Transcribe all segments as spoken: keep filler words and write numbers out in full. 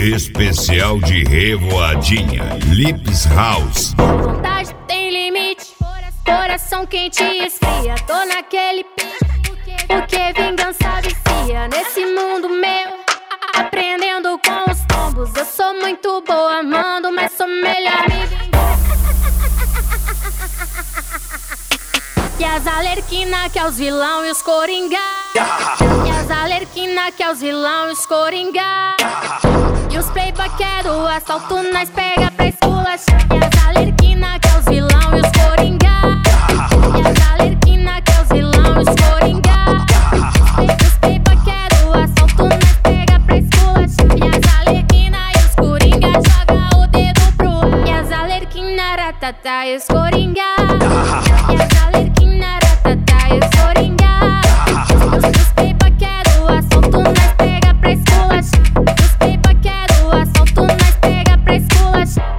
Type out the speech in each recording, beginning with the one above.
Especial de revoadinha, Lips House. Vontade tem limite, coração quente e esfria. Tô naquele pique, porque vingança vicia. Nesse mundo meu, aprendendo com os tombos. Eu sou muito boa, mando, mas sou melhor me vingar. E as alerquina que é os vilão e os coringa. E as alerquina que é os vilão e os coringa. E os playboy que é do assalto, nós pega pra esculachar. E as alerquina que é os vilão e os coringa. E as alerquina que é os vilão e os coringa. E os playboy que é do assalto, nós pega pra esculachar. E as alerquina e os coringa joga o dedo pro ar. E as alerquina ratata e os coringa. E as alerquina ratata e os coringa. Os playboy que é do assalto, nós pega pra esculachar. Os playboy que é do assalto, nós pega pra esculachar.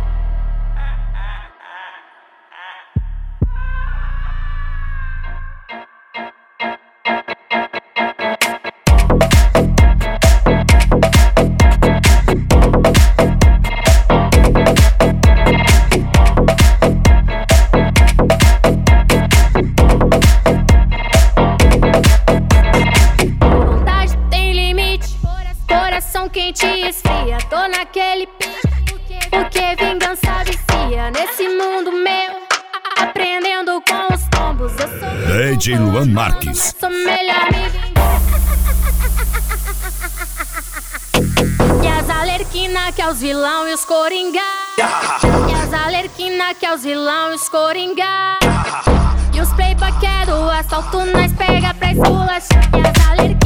Vontade tem limite, coração quente e esfria. Tô naquele pique, porque vingança vicia. Nesse mundo meu, aprendendo com os tombos. Eu sou D J Luan Marques. sou melhor me vingar. E as alerquina que é os vilão e os coringa. E as alerquina que é os vilão e os coringa. E os playboy que é do assalto, nós pega pra esculachar. E as alerquina